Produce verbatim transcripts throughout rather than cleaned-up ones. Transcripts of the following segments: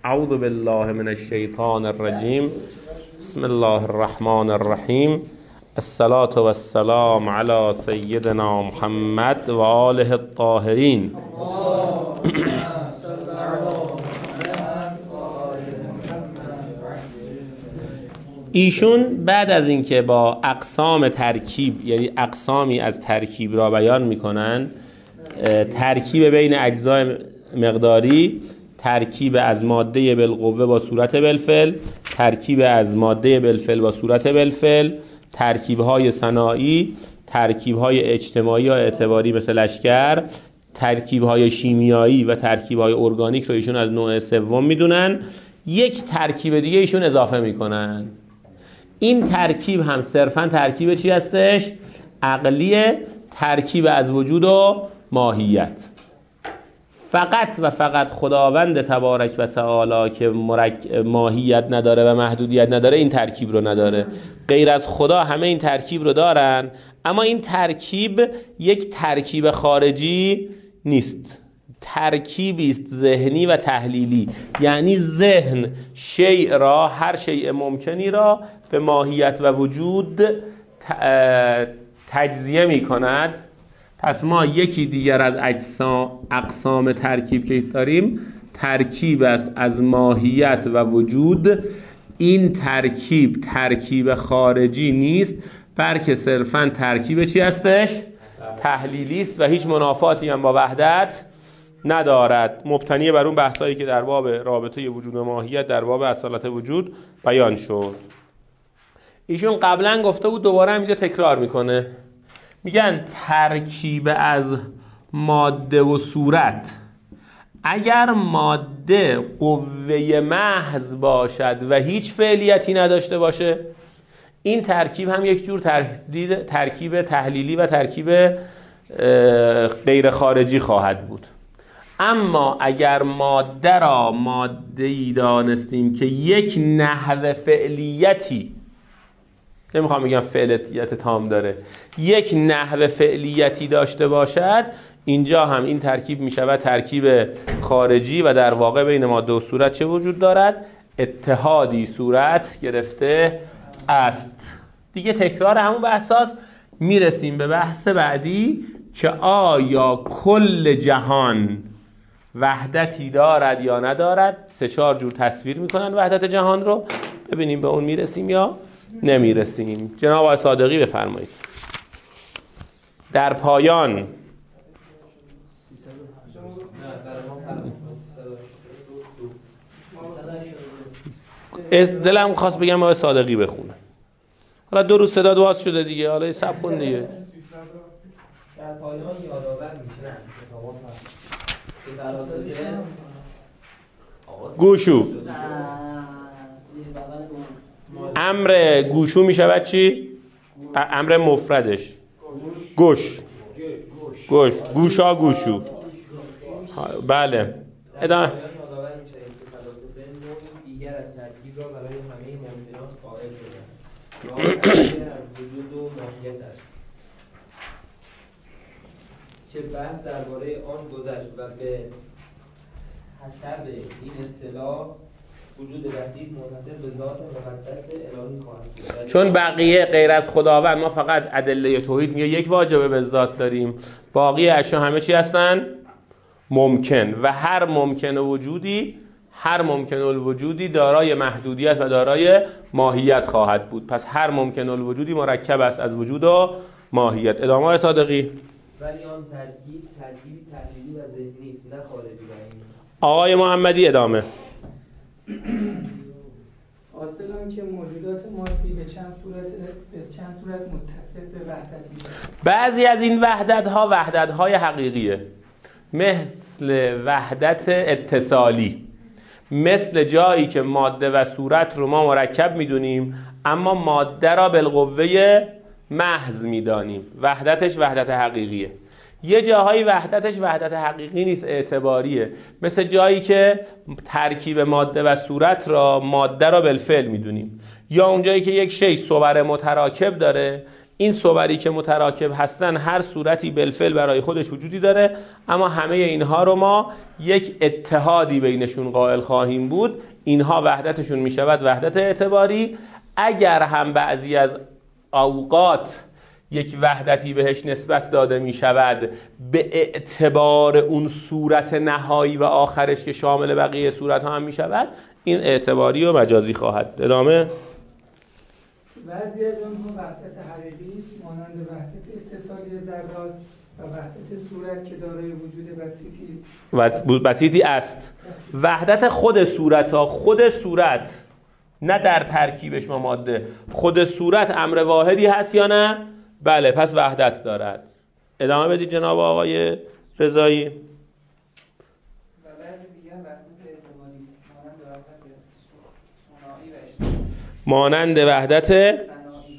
اعوذ بالله من الشیطان الرجیم. بسم الله الرحمن الرحیم. الصلاة والسلام علی سیدنا محمد و آله الطاهرین. ایشون بعد از اینکه با اقسام ترکیب، یعنی اقسامی از ترکیب را بیان میکنن، ترکیب بین اجزای مقداری، ترکیب از ماده بالقوه با صورت بالفعل، ترکیب از ماده بالفعل با صورت بالفعل، ترکیب‌های صناعی، ترکیب‌های اجتماعی یا اعتباری مثل لشکر، ترکیب‌های شیمیایی و ترکیب‌های ارگانیک رو ایشون از نوع سوم میدونن. یک ترکیب دیگه ایشون اضافه میکنن. این ترکیب هم صرفاً ترکیب چی هستش؟ عقلیه، ترکیب از وجود و ماهیت. فقط و فقط خداوند تبارک و تعالی که مرک... ماهیت نداره و محدودیت نداره این ترکیب رو نداره. غیر از خدا همه این ترکیب رو دارن، اما این ترکیب یک ترکیب خارجی نیست، ترکیبی است ذهنی و تحلیلی. یعنی ذهن شیء را، هر شیء ممکنی را به ماهیت و وجود تجزیه می کند. پس ما یکی دیگر از اجسام اقسام ترکیب که داریم ترکیب است از ماهیت و وجود. این ترکیب ترکیب خارجی نیست، بلکه صرفاً ترکیب چی هستش؟ تحلیلی است و هیچ منافاتی هم با وحدت ندارد. مبتنی بر اون بحثایی که در باب رابطه وجود و ماهیت در باب اصالت وجود بیان شد. ایشون قبلا گفته بود، دوباره هم اینجا تکرار میکنه. میگن ترکیب از ماده و صورت، اگر ماده قوه محض باشد و هیچ فعلیتی نداشته باشه، این ترکیب هم یک جور ترکیب تحلیلی و ترکیب غیر خارجی خواهد بود. اما اگر ماده را ماده‌ای دانستیم که یک نحو فعلیتی، نمیخوام بگم فعلیت تام داره، یک نحو فعلیتی داشته باشد، اینجا هم این ترکیب میشود ترکیب خارجی و در واقع بین ماده و صورت چه وجود دارد؟ اتحادی صورت گرفته است. دیگه تکرار همون بحثاست. میرسیم به بحث بعدی که آیا کل جهان وحدتی دارد یا ندارد. سه چهار جور تصویر میکنن وحدت جهان رو. ببینیم به اون میرسیم یا نمیرسیم. جناب آقای صادقی بفرمایید. در پایان دلم خواست بگم آقای صادقی بخونه، حالا دو روز صدا باز شده دیگه، حالا سب کن دیگه. در پایان یادآور میشن گوشو امر گوشو میشود چی؟ امر مفردش گوش گوش گوشا گوشو. بله ادامه. دیگر از ترکیب را برای همه ممکنات قائل شدند. از وجود و ماهیت است که بحث درباره آن گذشت و به حسب این اصطلاح وجود رسید منحصر به ذات مقدس الهی خواهد بود. چون بقیه غیر از خداوند، ما فقط ادله توحید میگه یک واجبه به ذات داریم، باقی اشیا همه چی هستن؟ ممکن. و هر ممکن وجودی هر ممکن الوجودی دارای محدودیت و دارای ماهیت خواهد بود. پس هر ممکن الوجودی مرکب است از وجود و ماهیت. ادامه های صادقی. ولی آن ترکیب ترکیبی تحلیلی و ذهنی است، نه خارجی و عینی. آقای محمدی ادامه. حاصل آن که موجودات مادی به چند صورت به چند صورت متصف به وحدت می‌شوند. بعضی از این وحدت ها وحدت های حقیقیه، مثل وحدت اتصالی، مثل جایی که ماده و صورت رو ما مرکب میدونیم اما ماده را بالقوه محض میدانیم، وحدتش وحدت حقیقیه. یه جاهایی وحدتش وحدت حقیقی نیست، اعتباریه، مثل جایی که ترکیب ماده و صورت را ماده را بالفعل میدونیم، یا اون جایی که یک شی صور متراکب داره، این صوری که متراکب هستن هر صورتی بالفعل برای خودش وجودی داره، اما همه اینها رو ما یک اتحادی بینشون قائل خواهیم بود. اینها وحدتشون می شود وحدت اعتباری. اگر هم بعضی از اوقات یک وحدتی بهش نسبت داده می شود به اعتبار اون صورت نهایی و آخرش که شامل بقیه صورت ها هم می شود، این اعتباری و مجازی خواهد. ادامه. بعضی از اونها وحدت حقیقی است، مانند وحدت اتصالی ذرات و وحدت صورت که دارای وجود بسیطی است. بسیطی است. وحدت خود صورت ها، خود صورت، نه در ترکیبش ما ماده، خود صورت امر واحدی هست یا نه؟ بله، پس وحدت دارد. ادامه بدید جناب آقای رضایی. و بعضی دیگر وحدت اعتباری است، مانند وحدت صناعی و مانند وحدت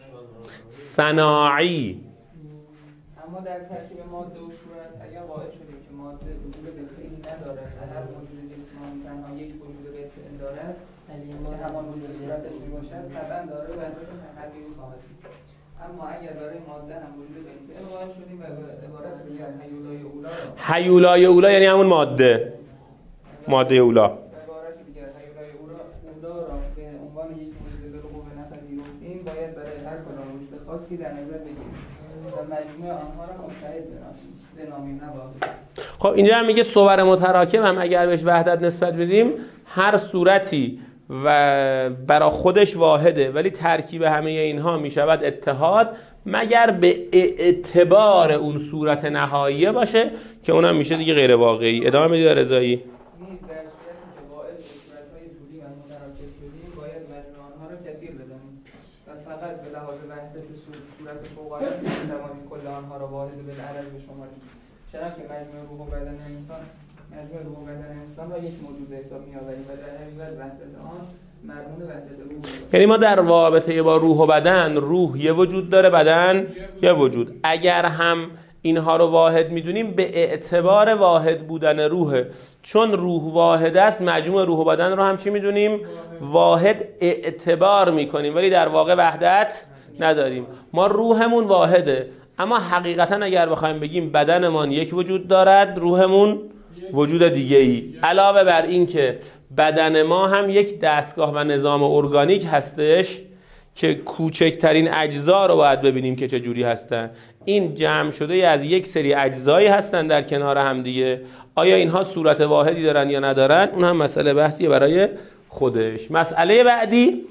صناعی. اما در ترکیب ماده و صورت اگر واحد شدیم که ماده وجود بالفعلی ندارد و هر موجود جسمانی تنها یک وجود بالفعل دارد که همان وجود صورتش میباشد، طبعا دارای وحدت حقیقی خواهد بود. اما اگر برای ماده هم وجود بالفعل واحد شدیم و به عبارت دیگر هیولای اولا را هیولای اولا یعنی همون ماده ماده اولا به عبارت دیگر هیولای اولا اولا را به عنوان یک موجود بالقوه نپذیرفتیم، باید برای هر کدام وجود خاصی در نظر بگیریم و مجموع آنها را متحد بنامیم، نه واحد. خب اینجا هم میگه صور متراکم هم اگر بهش وحدت نسبت بدیم، هر صورتی و برای خودش واحده، ولی ترکیب همه اینها میشود اتحاد، مگر به اعتبار اون صورت نهاییه باشه که اونم میشه دیگه غیر واقعی. ادامه میدید رضایی. نیز در صورتی که واحد به صورت‌های طولی و متراکب شدیم، باید مجموع آنها را کثیر بدانیم و فقط به لحاظ وحدت صورت فوق‌العاده است که می‌توانیم کل آنها را واحد بالعرض بشماریم. چنانکه مجموع روح و بدن انسان مجموع روح و بدن انسان را یک موجود حساب می‌آوریم و در حقیقت وحدت آن مرمون وحدت روح است. یعنی ما در رابطه با روح و بدن، روح یه وجود داره، بدن یه وجود. اگر هم اینها رو واحد میدونیم به اعتبار واحد بودن روحه، چون روح واحد است مجموع روح و بدن رو هم چی میدونیم؟ واحد اعتبار میکنیم، ولی در واقع وحدت نداریم. ما روحمون واحده، اما حقیقتا اگر بخوایم بگیم بدنمان یک وجود دارد، روحمون وجود دیگه ای. علاوه بر این که بدن ما هم یک دستگاه و نظام ارگانیک هستش که کوچکترین اجزا رو باید ببینیم که چه جوری هستن. این جمع شده از یک سری اجزایی هستن در کنار هم دیگه. آیا اینها صورت واحدی دارن یا ندارن؟ اون هم مسئله بحثیه برای خودش. مسئله بعدی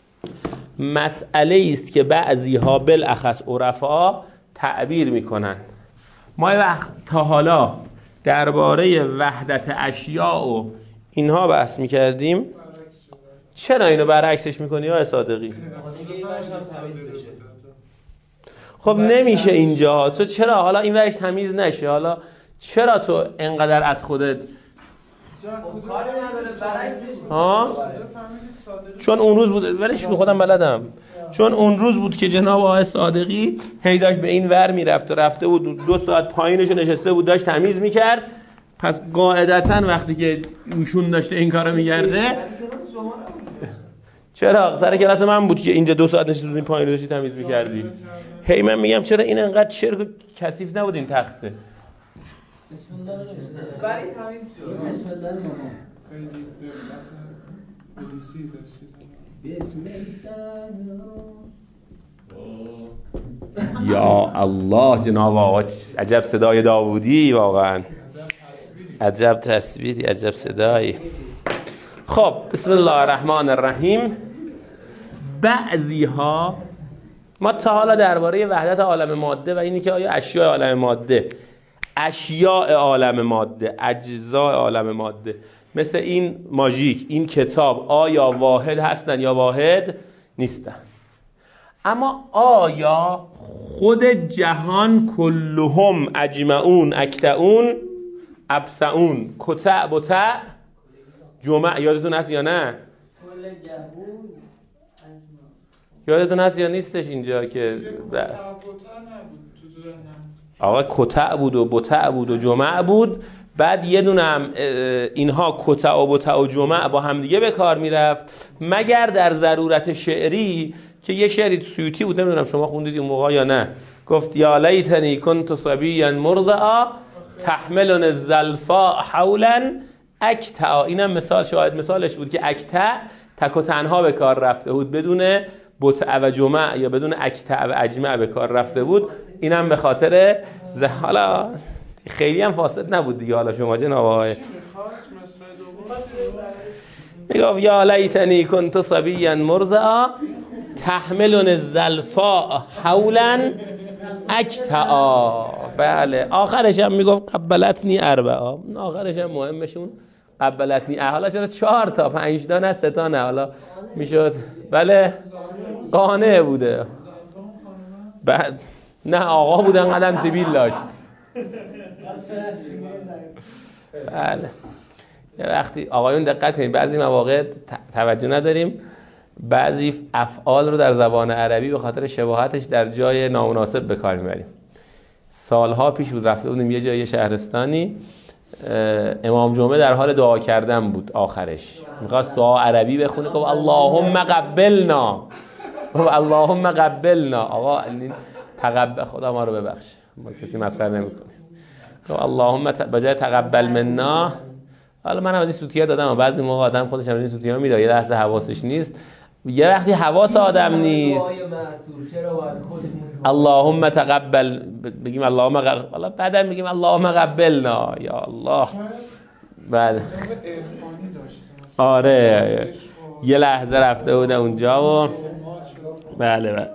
مسئله است که بعضی ها بالاخص عرفا تعبیر میکنن. ما وقت تا حالا درباره وحدت اشیاء و اینها بحث میکردیم. چرا اینو برعکسش میکنی یا صادقی؟ خب نمیشه اینجا. تو چرا حالا این ورش تمیز نشه؟ حالا چرا تو انقدر از خودت ها؟ چون اون روز بود، ولش به خودم بلدم، چون اون روز بود که جناب آقای صادقی هی داشت به این ور میرفت و رفته بود دو ساعت پایینشو نشسته بود داشت تمیز میکرد. پس قاعدتاً وقتی که ایشون داشته این کارو میگرده، چرا سر کلاس من بود که اینجا دو ساعت نشسته بودیم پایین داشتی تمیز میکردی. هی من میگم چرا این انقدر چرک و کثیف نبود این تخته. بسم الله برای تمیز شد. بسم الله مامان خیلی دقت پلیسی داشتید. بسم الله. یا الله جناب آقا، عجب صدای داوودی، واقعا عجب تصویری، عجب صدایی. خب بسم الله الرحمن الرحیم. بعضی ها ما تا حالا درباره وحدت عالم ماده و اینی که آیا اشیاء عالم ماده، اشیاء عالم ماده، اجزاء عالم ماده، مثل این ماژیک، این کتاب، آیا واحد هستن یا واحد نیستن؟ اما آیا خود جهان کلهم اجمعون اکتعون ابسعون کتع بتع جمع، یادتون هست یا نه؟ یادتون هست یا نیستش اینجا که آقا کتع بود و بتع بود و جمع بود، بعد یه دونه هم اینها کتع و بتع و جمع با هم دیگه به کار میرفت، مگر در ضرورت شعری که یه شعری سیوطی بود، نمیدونم شما خوندید اون موقع یا نه، گفت یا لیتنی کنت صبیا مرضعا تحملن الزلفاء حولا اکتع. اینم مثال شاهد مثالش بود که اکتع تک و تنها به کار رفته بود، بدون بطع و جمع یا بدون اکتع و اجمع به کار رفته بود. اینم به خاطر ز... حالا خیلی هم فاسد نبود دیگه. حالا شما جناب آقای میگفت یا لیتنی کنت صبیا مرضعا تحملن الزلفاء حولا اکتعا. بله آخرش هم میگفت قبلتنی اربعا. آخرش هم مهمشون قبلتنی. حالا چرا چهار تا پنج تا نه سه تا نه، حالا میشد بله قانع بوده. بعد نه آقا بودن قدم سیبیل داشت. بله یه وقتی آقایون دقت کنید، بعضی مواقع توجه نداریم، بعضی افعال رو در زبان عربی به خاطر شباهتش در جای نامناسب به کار میبریم. سالها پیش بود رفته بودیم یه جای شهرستانی، امام جمعه در حال دعا کردن بود، آخرش میخواست دعا عربی بخونه، گفت اللهم قبلنا، گفت اللهم قبلنا. آقا تقبل، خدا ما رو ببخش، ما کسی مسخره نمیکنیم. گفت اللهم ت... بجای تقبل منا. حالا من هم از این سوتی‌ها دادم، بعضی موقع آدم خودش هم از این سوتی‌ها میده، یه لحظه حواسش نیست، یه وقتی حواس آدم نیست اللهم تقبل بگیم اللهم قبل، حالا بعدم بگیم اللهم قبلنا یا الله. بله آره یه لحظه رفته بوده اونجا و بله بله.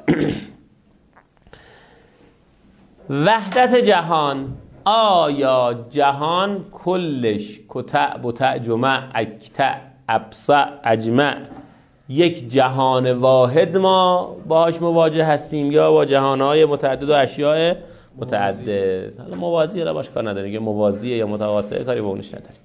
وحدت جهان، آیا جهان کلش کتع بتع جمع اکتع ابصع اجمع یک جهان واحد ما باهاش مواجه هستیم یا با جهانهای متعدد و اشیاء متعدد؟ حالا موازی را باش کار نداریم، موازیه یا متقاطعه کاری با اونش نداریم.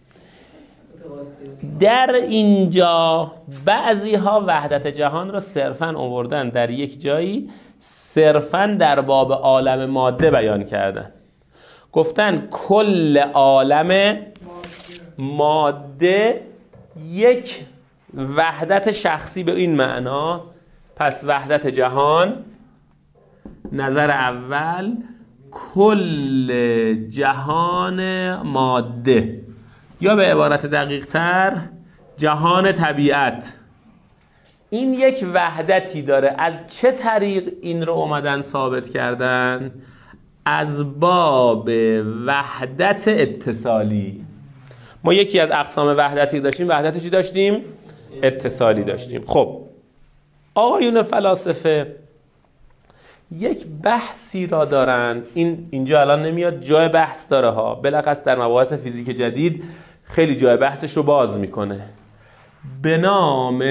در اینجا بعضی ها وحدت جهان را صرفاً آوردن در یک جایی، صرفاً در باب عالم ماده بیان کردن، گفتن کل عالم ماده یک وحدت شخصی به این معنا. پس وحدت جهان، نظر اول، کل جهان ماده، یا به عبارت دقیق تر جهان طبیعت، این یک وحدتی داره. از چه طریق این رو اومدن ثابت کردن؟ از باب وحدت اتصالی. ما یکی از اقسام وحدتی داشتیم، وحدت چی داشتیم؟ اتصالی داشتیم. خب آقایون فلاسفه یک بحثی را دارن، این اینجا الان نمیاد، جای بحث داره ها، بلخص در مباحث فیزیک جدید خیلی جای بحثش رو باز میکنه، به نام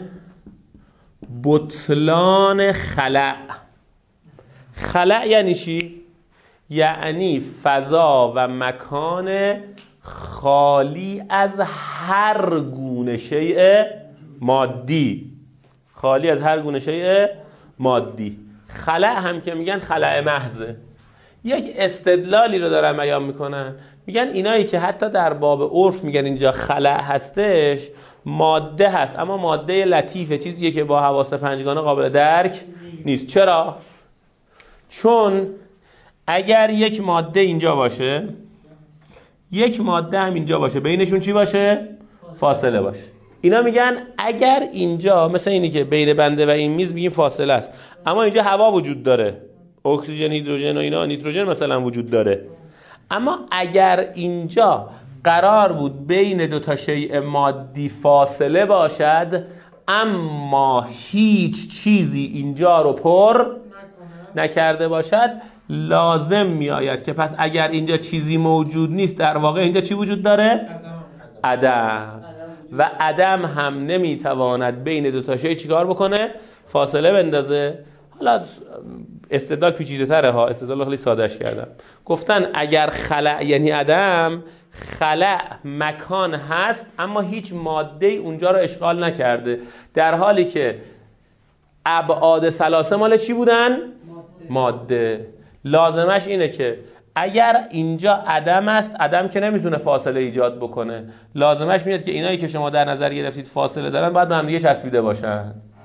بطلان خلأ. خلأ یعنی چی؟ یعنی فضا و مکان خالی از هر گونه شیء مادی، خالی از هر گونه شیء مادی. خلأ هم که میگن خلأ محضه. یک استدلالی رو دارن بیان میکنن، میگن اینایی که حتی در باب عرف میگن اینجا خلأ هستش، ماده هست، اما ماده لطیفه، چیزیه که با حواس پنجگانه قابل درک نیست. چرا؟ چون اگر یک ماده اینجا باشه، یک ماده هم اینجا باشه، بینشون چی باشه؟ فاصله باشه. اینا میگن اگر اینجا مثلا اینی که بین بنده و این میز بگیم فاصله است، اما اینجا هوا وجود داره، اکسیژن، هیدروژن و اینا، نیتروژن مثلا وجود داره، اما اگر اینجا قرار بود بین دو تا شیء مادی فاصله باشد، اما هیچ چیزی اینجا رو پر نکرده باشد، لازم می آید که پس اگر اینجا چیزی موجود نیست، در واقع اینجا چی وجود داره؟ عدم. و عدم هم نمی تواند بین دو تا شیء چیکار بکنه؟ فاصله بندازه. حالا استدلال پیچیده تره ها، استدلال خیلی سادهش کردم. گفتن اگر خلأ یعنی عدم، خلأ مکان هست اما هیچ ماده اونجا رو اشغال نکرده، در حالی که ابعاد ثلاثه مال چی بودن؟ ماده. لازمش اینه که اگر اینجا عدم است، عدم که نمیتونه فاصله ایجاد بکنه، لازمش میاد که اینایی که شما در نظر گرفتید فاصله دارن باید به هم دیگه چسبیده باشن.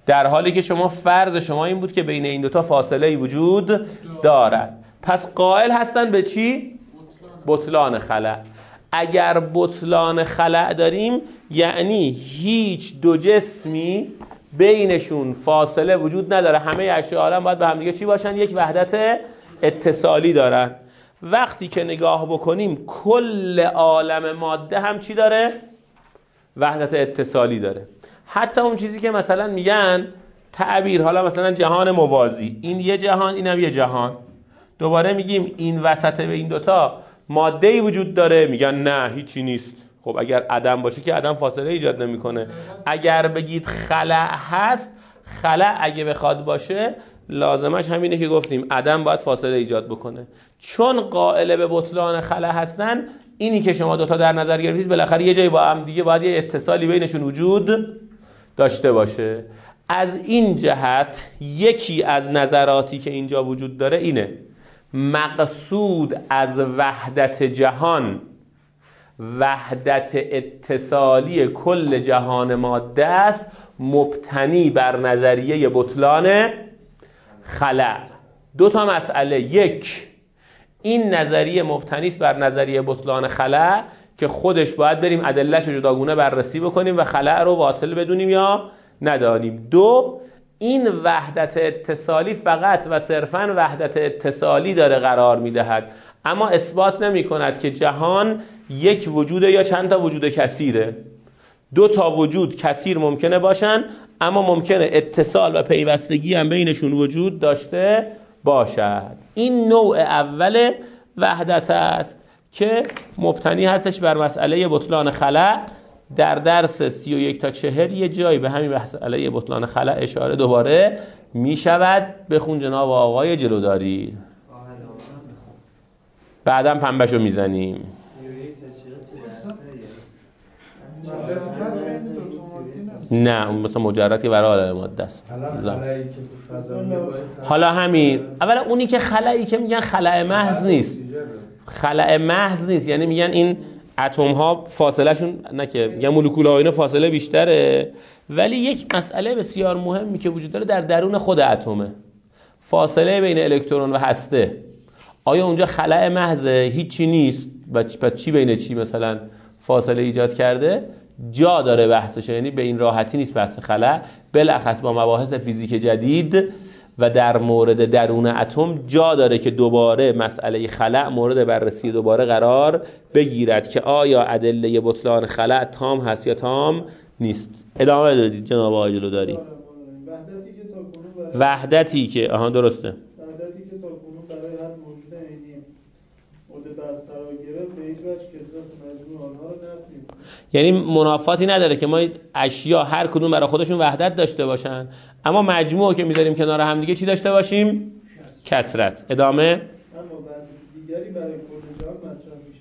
در حالی که شما فرض شما این بود که بین این دوتا فاصله ای وجود دارد. پس قائل هستن به چی؟ بطلان خلأ. اگر بطلان خلأ داریم یعنی هیچ دو جسمی بینشون فاصله وجود نداره، همه اشیاء عالم باید به هم دیگه چی باشن؟ یک وحدت اتصالی دارن. وقتی که نگاه بکنیم کل عالم ماده هم چی داره؟ وحدت اتصالی داره. حتی اون چیزی که مثلا میگن تعبیر، حالا مثلا جهان موازی، این یه جهان اینم یه جهان، دوباره میگیم این وسط به این دوتا ماده‌ای وجود داره، میگن نه هیچی نیست. خب اگر عدم باشه که عدم فاصله ایجاد نمیکنه. اگر بگید خلأ هست، خلأ اگه بخواد باشه لازمش همینه که گفتیم عدم باید فاصله ایجاد بکنه. چون قائل به بطلان خلأ هستن، اینی که شما دوتا در نظر گرفتید بالاخره یه جایی با هم دیگه باید یه اتصالی بینشون وجود داشته باشه. از این جهت یکی از نظراتی که اینجا وجود داره اینه: مقصود از وحدت جهان وحدت اتصالی کل جهان ماده است، مبتنی بر نظریه بطلان خلأ. دو تا مسئله: یک، این نظریه مبتنی است بر نظریه بطلان خلأ که خودش باید بریم ادله‌اش رو جداگونه بررسی بکنیم و خلأ رو باطل بدونیم یا ندانیم. دو، این وحدت اتصالی فقط و صرفاً وحدت اتصالی داره قرار میدهد، اما اثبات نمی کند که جهان یک وجوده یا چند تا وجود کثیره. دو تا وجود کثیر ممکنه باشن، اما ممکنه اتصال و پیوستگی هم بینشون وجود داشته باشد. این نوع اول وحدت است که مبتنی هستش بر مسئله بطلان خلأ. در درس سی و یک تا چهل یه جایی به همین مسئله بطلان خلأ اشاره دوباره می شود. بخون جناب آقای جلوداری، بعدم پنبشو میزنیم. نه اون مثلا مجرد که برای عالم ماده است. حالا همین اولا اونی که خلایی که میگن خلأ محض نیست، خلأ محض نیست، یعنی میگن این اتم ها فاصله شون، نه که میگن مولکول ها اینا فاصله بیشتره، ولی یک مسئله بسیار مهمی که وجود داره در درون خود اتمه، فاصله بین الکترون و هسته. آیا اونجا خلأ محض هیچی نیست؟ پس چی بین چی مثلا فاصله ایجاد کرده؟ جا داره بحثش، یعنی به این راحتی نیست بحث خلأ، بالاخص با مباحث فیزیک جدید و در مورد درون اتم جا داره که دوباره مسئله خلأ مورد بررسی دوباره قرار بگیرد که آیا ادله بطلان خلأ تام هست یا تام نیست. ادامه دادید جناب آقای جلوداری. وحدتی که تا کنون وحدتی که آها درسته وحدتی که تا کنون برای هر موجود عینی مورد بحث قرار گرفت به هیچ وجه کثرت مجموع آنها رو نفی می‌کند. یعنی منافاتی نداره که ما اشیا هر کدوم برای خودشون وحدت داشته باشن، اما مجموعه که میذاریم کنار هم دیگه چی داشته باشیم؟ کثرت. ادامه. اما وحدت دیگری برای کل جهان مطرح میشه.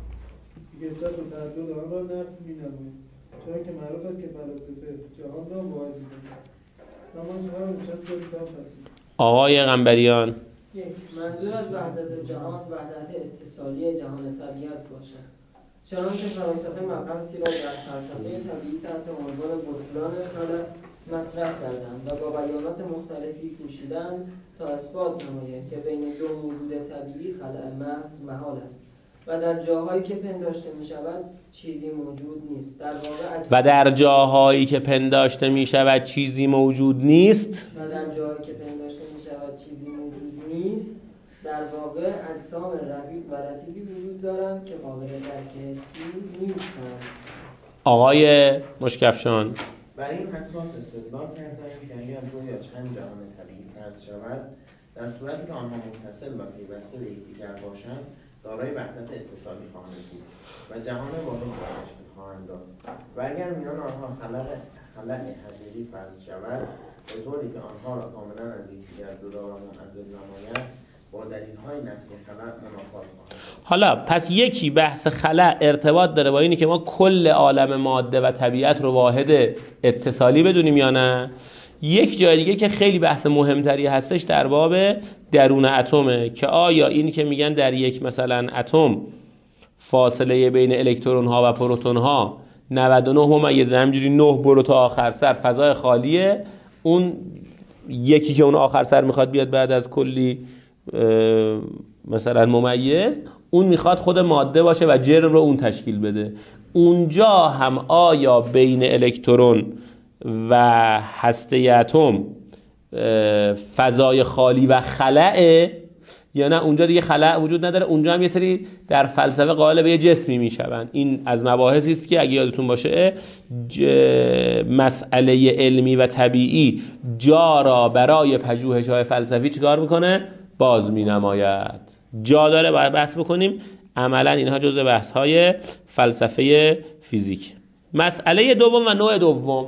کثرت و تعدد آن را نفی می‌نماید، چرا که معروف است که فلاسفه جهان را واحد می‌دانند. اما هر چند تا کتاب هست. آقای قنبریان. یک، منظور از وحدت جهان وحدت اتصالی جهان طبیعت باشد، چنانکه فلاسفه مبحثی را در فلسفه طبیعی تحت عنوان بطلان خلأ مطرح کردند و با بیانات مختلفی کوشیدند تا اثبات نمایند که بین دو موجود طبیعی خلأ محض محال است و در جاهایی که پنداشته می شود چیزی موجود نیست. در واقع و در جاهایی که پنداشته می شود چیزی موجود نیست و در جاهایی که پنداشته می شود چیزی موجود نیست در واقع اجسام رقیق و لطیفی وجود دارند که قابل درک حسی نیستند. آقای مشکفشان. برای این اساس استدلال کردند که اگر دو یا چند جهان طبیعی فرض شود، در صورتی که آنها متصل و پیوسته به یکدیگر باشند دارای وحدت اتصالی خواهند بود و جهان واحد را تشکیل خواهند داد. و اگر میان آنها خلأ خلأ حقیقی فرض شود، به طوری که آنها را کاملا از یکدیگر جدا و منفصل نماید، با دلیل‌های نفی خلأ منافات خواهد. حالا پس یکی بحث خلأ ارتباط داره با اینی که ما کل عالم ماده و طبیعت رو واحد اتصالی بدونیم یا نه. یک جای دیگه که خیلی بحث مهمتری هستش در باب درون اتمه که آیا این که میگن در یک مثلا اتم فاصله بین الکترون ها و پروتون ها نود و نه ممیز همجوری نه برو تا آخر سر فضای خالیه، اون یکی که اون آخر سر میخواد بیاد بعد از کلی مثلا ممیز، اون میخواد خود ماده باشه و جرم رو اون تشکیل بده. اونجا هم آیا بین الکترون و هسته اتم فضای خالی و خلأه یا نه اونجا دیگه خلأ وجود نداره؟ اونجا هم یه سری در فلسفه قائل به یه جسمی میشوند. این از مباحثی است که اگه یادتون باشه مسئله علمی و طبیعی جا را برای پژوهش‌های فلسفی چیکار میکنه؟ باز مینماید. جا داره باید بحث بکنیم. عملا اینها جزء بحث‌های فلسفه فیزیک. مسئله دوم و نوع دوم،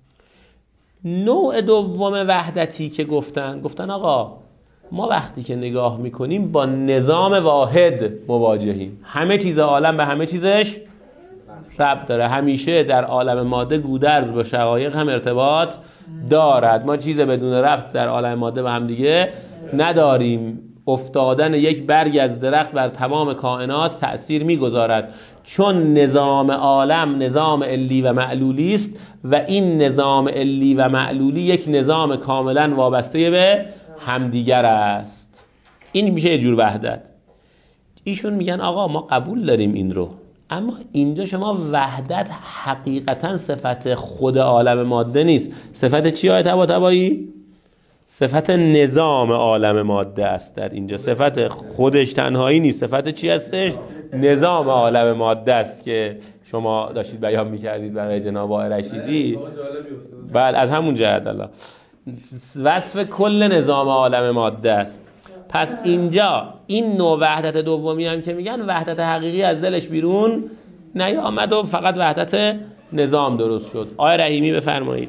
نوع دوم وحدتی که گفتن گفتن آقا ما وقتی که نگاه میکنیم با نظام واحد مواجهیم، همه چیز عالم به همه چیزش ربط داره. همیشه در عالم ماده گودرز با شقایق هم ارتباط دارد. ما چیز بدون ربط در عالم ماده به هم دیگه نداریم. افتادن یک برگ از درخت بر تمام کائنات تأثیر میگذارد، چون نظام عالم نظام علی و معلولی است و این نظام علی و معلولی یک نظام کاملا وابسته به همدیگر است. این میشه یه جور وحدت. ایشون میگن آقا ما قبول داریم این رو، اما اینجا شما وحدت حقیقتا صفت خود عالم ماده نیست. صفت چی آیت طباطبایی؟ صفت نظام عالم ماده است. در اینجا صفت خودش تنهایی نیست. صفت چی هستش؟ نظام عالم ماده است که شما داشتید بیان میکردید برای جناب آقای رشیدی. بله از همون جهت الله وصف کل نظام عالم ماده است. پس اینجا این نوع وحدت دومی هم که میگن وحدت حقیقی از دلش بیرون نیامد و فقط وحدت نظام درست شد. آقای رحیمی بفرمایید.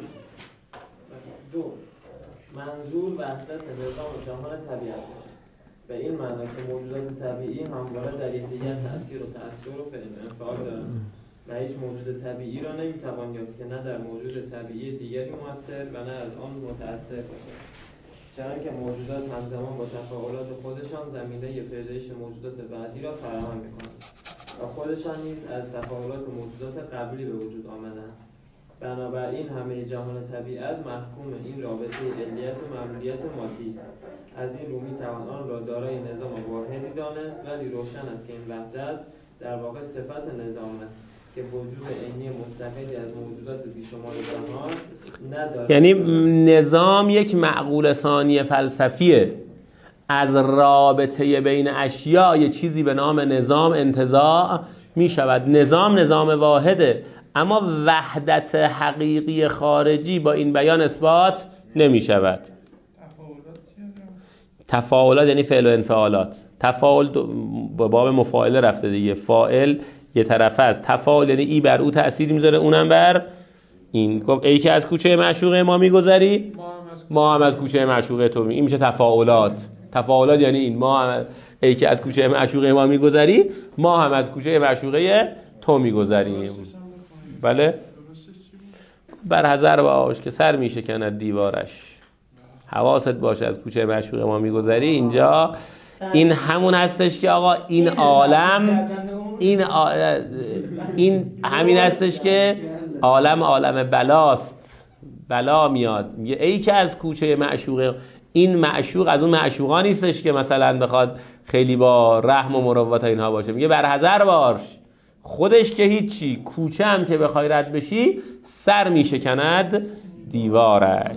دو، منظور وحدت نظام جهان طبیعت به این معنی که موجودات طبیعی همواره در یکدیگر تأثیر و تأثیر و فعل انفعال دارند و هیچ موجود طبیعی را نمیتوان یافت که نه در موجود طبیعی دیگری مؤثر و نه از آن متأثر باشد، چنانکه که موجودات همزمان با تفاعلات خودشان زمینه پیدایش موجودات بعدی را فراهم می‌کنند و خودشان نیز از تفاعلات موجودات قبلی به وجود آمدند. بنابراین همه جهان طبیعت محکوم این رابطه علیت و معلولیت مادی است. از این رو می‌توان آن را دارای نظام واحدی دانست، ولی روشن است که این وحدت در واقع صفت نظام است که وجود عینی مستقلی از موجودات بیشمار جهان ندارد. یعنی نظام یک معقول ثانی فلسفیه. از رابطه بین اشیاء یه چیزی به نام نظام انتزاع می شود. نظام نظام واحده، اما وحدت حقیقی خارجی با این بیان اثبات نمی شود. تفاعلات یعنی فعل و انفعالات. تفاعل با باب مفاعله رفته دیگه. فاعل یه طرفه است. تفاعل یعنی ای بر او تأثیر میذاره اونم بر این. گفت ای که از کوچه معشوقه ما میگذری ما هم از کوچه معشوقه تو می. این میشه تفاعلات. تفاعلات یعنی این، ما هم ای که از کوچه معشوقه ما میگذری ما هم از کوچه معشوقه تو میگذریم. بله بر حذر باش که سر میشکند دیوارش. حواست باشه از کوچه معشوقه ما میگذری. اینجا این همون هستش که آقا این عالم این آ... این همین هستش که عالم عالم بلاست. بلا میاد میگه ای که از کوچه معشوقه. این معشوق از اون معشوقا نیستش که مثلا بخواد خیلی با رحم و مروت اینها باشه. میگه بر حذر باش، خودش که هیچی، کوچه هم که بخوای رد بشی سر میشکند دیوارش.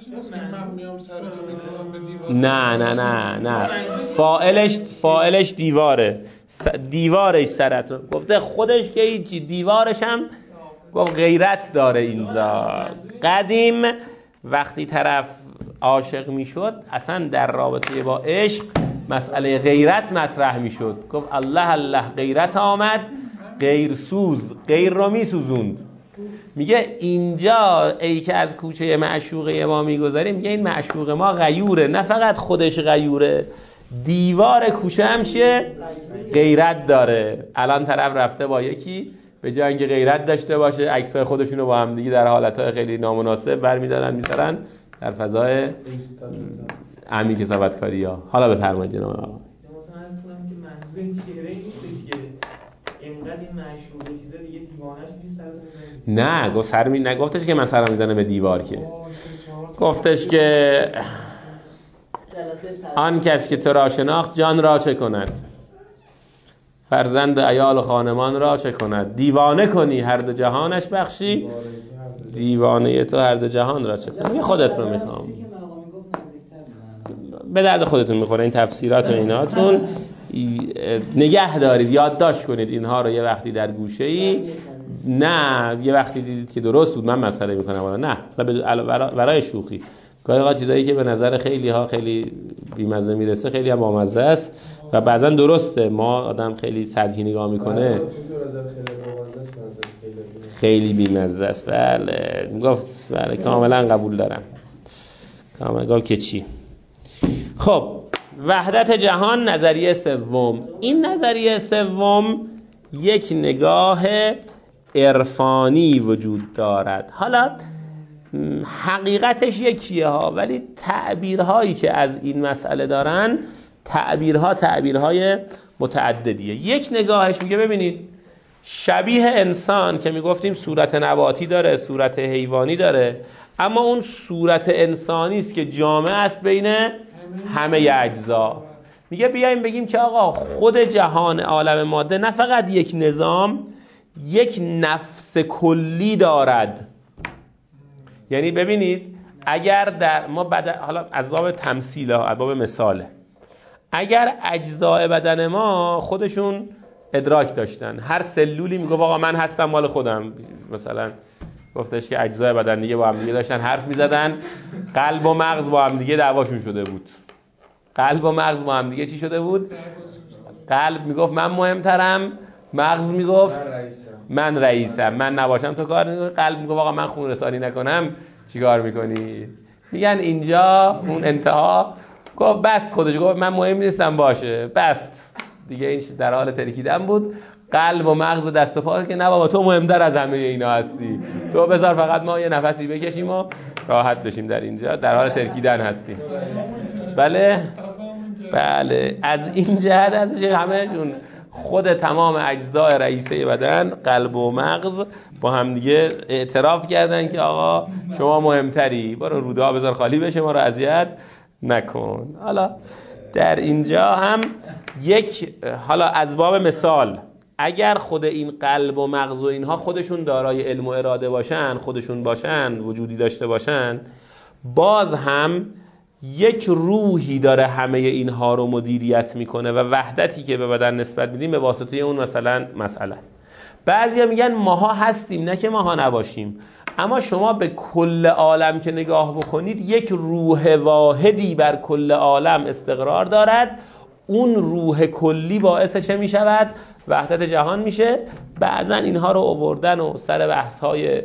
نه نه نه نه فاعلش فاعلش دیواره. دیوارش سرت رو گفته، خودش که هیچی، دیوارش هم گفت غیرت داره. اینجا قدیم وقتی طرف عاشق میشد اصلا در رابطه با عشق مسئله غیرت مطرح میشد. گفت الله الله غیرت آمد، غیر سوز، غیر رو میسوزوند. میگه اینجا ای که از کوچه معشوقه ما میگذاریم، میگه این معشوق ما غیوره. نه فقط خودش غیوره، دیوار کوچه هم چیه؟ غیرت داره. الان طرف رفته با یکی به جای اینکه غیرت داشته باشه عکسای خودشونو با هم دیگه در حالتهای خیلی نامناسب برمی‌دارن میذارن در فضای عمیق کسابتکاری ها. حالا بفرمایید جناب آقا. مثلا عرض کنم که منظور این چهره نیستش که اینقدر این معشوقه چیزا دیگه دیوانه‌اش میشه سرتون نمیاد. نه گفت سر می نگفتش که من سرم میزنه به دیوار که گفتش که آن کس که تو را شناخت جان را چه کند، فرزند عیال و خانمان را چه کند، دیوانه کنی هر دو جهانش بخشی، دیوانه تو هر دو جهان را چه کند. خودت رو میخوام به درد خودتون میخوره این تفسیرات و ایناتون نگه دارید، یادداشت کنید اینها رو یه وقتی در گوشه‌ای، نه یه وقتی دیدید که درست بود من مسخره میکنم ولی نه برای شوخی. گاهی اوقات چیزایی که به نظر خیلی ها خیلی بی‌مزه میرسه خیلی هم بامزه است و بعضا درسته، ما آدم خیلی سطحی نگاه میکنه خیلی بی‌مزه است. بله گفت بله کاملا قبول دارم، کاملا گفت که چی. خب وحدت جهان نظریه سوم. این نظریه سوم یک نگاه عرفانی وجود دارد. حالا حقیقتش یکیه ها، ولی تعبیرهایی که از این مسئله دارن تعبیرها تعبیرهای متعددیه. یک نگاهش میگه ببینید شبیه انسان که میگفتیم صورت نباتی داره، صورت حیوانی داره، اما اون صورت انسانی است که جامع است بین همه اجزا. میگه بیایم بگیم که آقا خود جهان عالم ماده نه فقط یک نظام، یک نفس کلی دارد. یعنی ببینید اگر در ما بعد حالا از باب تمثیله ها، از باب مثاله، اگر اجزای بدن ما خودشون ادراک داشتن، هر سلولی میگه آقا من هستم مال خودم، مثلا گفتش که اجزای بدن دیگه با هم دیگه داشتن حرف میزدن، قلب و مغز با هم دیگه دعواشون شده بود. قلب و مغز با هم دیگه چی شده بود؟ قلب میگفت من مهمترم، مغز میگفت من رئیسم، من نباشم تو کار نمی‌کنی. قلب میگفت آقا من خون رسانی نکنم چی کار میکنی؟ میگن اینجا اون انتها گفت بست، خودش گفت من مهم نیستم باشه بست دیگه، این در حال ترکیدن بود. قلب و مغز و دست و پا که نه بابا تو مهمتر از همه اینا هستی، تو بذار فقط ما یه نفسی بکشیم و راحت بشیم، در اینجا در حال ترکیدن هستیم. بله بله از این جهت ازش همهشون خود تمام اجزای رئیسه بدن قلب و مغز با هم دیگه اعتراف کردن که آقا شما مهمتری، برو رودا بذار خالی بشه، ما رو اذیت نکن. حالا در اینجا هم یک، حالا از باب مثال، اگر خود این قلب و مغز و اینها خودشون دارای علم و اراده باشن، خودشون باشن، وجودی داشته باشن، باز هم یک روحی داره همه اینها رو مدیریت میکنه و وحدتی که به بدن نسبت میدیم به واسطه اون مثلا مسئله. بعضیا میگن ماها هستیم، نه که ماها نباشیم، اما شما به کل عالم که نگاه بکنید یک روح واحدی بر کل عالم استقرار دارد. اون روح کلی باعث چه میشود؟ وحدت جهان میشه. بعضا اینها رو آوردن و سر بحث‌های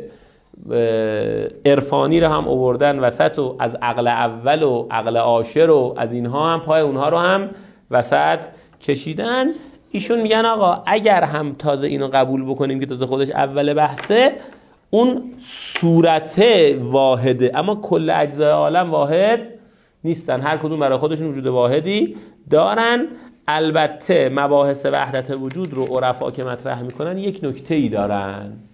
عرفانی رو هم آوردن وسط و از عقل اول و عقل عاشر و از اینها هم پای اونها رو هم وسط کشیدن. ایشون میگن آقا اگر هم تازه اینو قبول بکنیم که تازه خودش اول بحثه، اون صورت واحده اما کل اجزای عالم واحد نیستن، هر کدوم برای خودشون وجود واحدی دارن. البته مباحث وحدت وجود رو عرفا که مطرح میکنن یک نکته‌ای دارن.